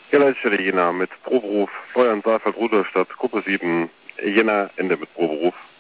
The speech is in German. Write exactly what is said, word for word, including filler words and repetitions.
Ja, Jena mit Proberuf, Steuern, Saalfeld, Rudolstadt, Gruppe sieben, Jena, Ende mit Proberuf.